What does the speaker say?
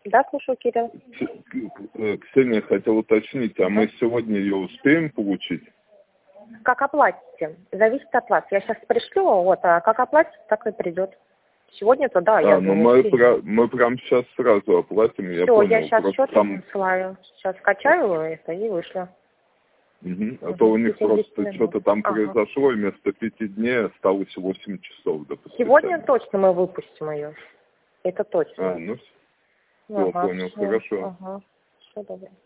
Да, слушаю, Кирилл. Ксения, хотел уточнить, а мы сегодня ее успеем получить? Как оплатите? Зависит от вас. Я сейчас пришлю, вот, а как оплатите, так и придет. Сегодня-то, да, я ну думаю, мы прям сейчас сразу оплатим, я все, понял. я сейчас Просто счет там... высылаю. Сейчас скачаю это и вышлю. А то у них просто что-то там Ага. произошло, и вместо 5 дней осталось 8 часов. Сегодня точно мы выпустим ее. Это точно. Ну все, понял, всё. хорошо. Ага. Все доброе.